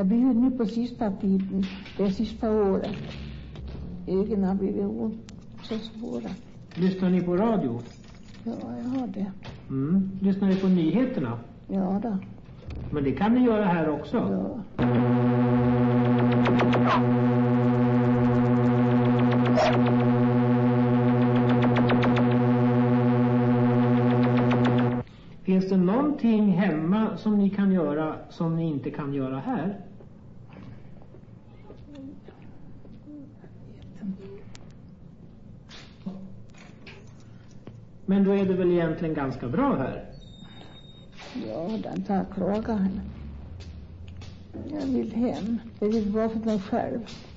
Jag blir nu på sista tiden, det sista året. Ögonen har blivit så svåra. Lyssnar ni på radio? Ja, jag har det. Lyssnar ni på nyheterna? Ja då. Men det kan ni göra här också? Ja. Finns det någonting hemma som ni kan göra som ni inte kan göra här? Men då är det väl egentligen ganska bra här? Ja, den tar klagan. Jag vill hem. Jag vill vara för mig själv.